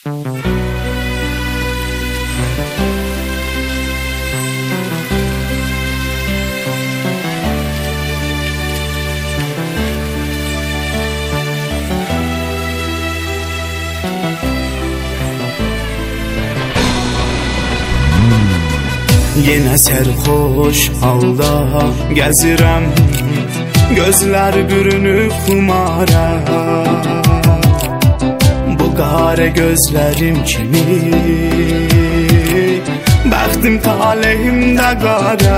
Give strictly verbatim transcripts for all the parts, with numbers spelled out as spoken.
Yenə sərxoş halda gəzirəm, gözlər bürünüb xumara. Bu qara gözlərim kimi bəxtim talehimdə qara.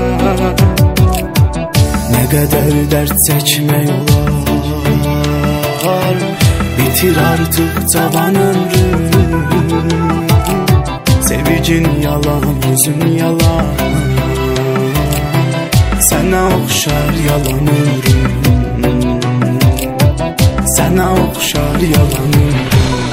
Nə qədər dərd çəkmək olar, bitir artıq cavan ömrüm. Sevicin yalan, özün yalan, sənə oxşar yalan ömrüm, sənə oxşar yalan ömrüm.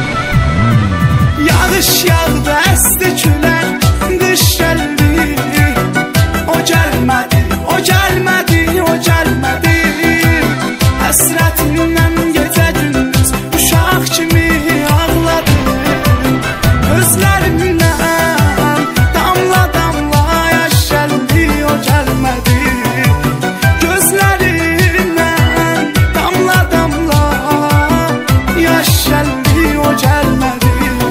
Yağış yağdı, əsti külək, qış gəldi, o gəlmədi, o gəlmədi, o gəlmədi. Həsrətindən gecə gündüz uşaq kimi ağladım. Gözlərimdən damla damla yaş gəldi, o gəlmədi. Gözlərimdən damla damla yaş gəldi, o gəlmədi.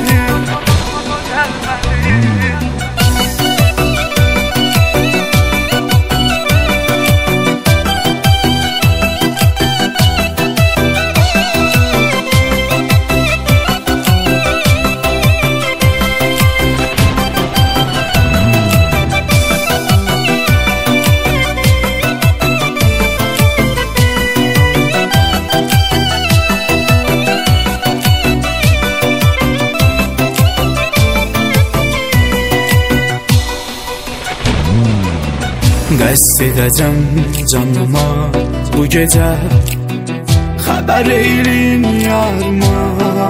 Qəsd edəcəm canıma bu gecə, xəbər eylin yarıma.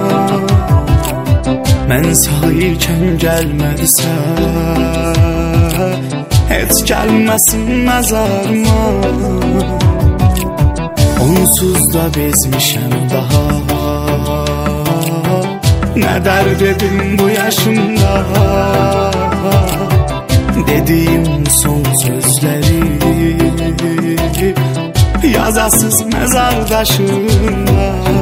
Mən sağ ikən gəlmədisə, heç gəlməsin məzarıma. Onsuz da bezmişəm daha, nə dərd edim bu yaşımda. Dediyim son sözləri yazasız məzardaşımda,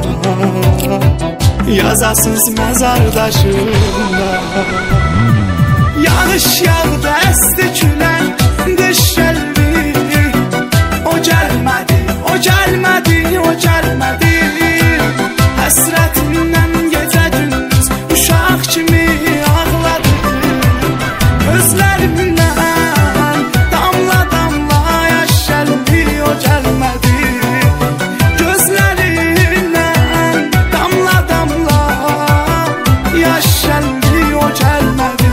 yazasız məzardaşımda. Yağış yağdı, əsti külək, qış gəldi, o gəlmədi, o gəlmədi, o gəlmədi. Həsrətindən gecə gündüz uşaq kimi ağladım. Gözlərimdən damla damla yaş gəldi, o gəlmədi. Gözlərimdən damla damla yaş gəldi, o gəlmədi.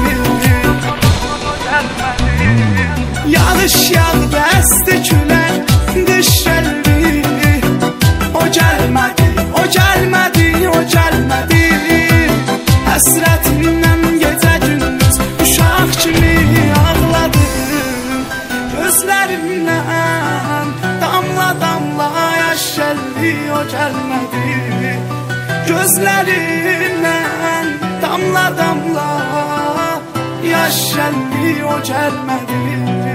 Yağış yağdı, əsti külək, qış gəldi, o gəlmədi, o gəlmədi, o gəlmədi. Həsrətindən gecə gündüz uşaq kimi ağladım. Gözlərimdən damla damla yaş gəldi, o gəlmədi. Gözlərimdən damla damla yaş gəldi, o gəlmədi.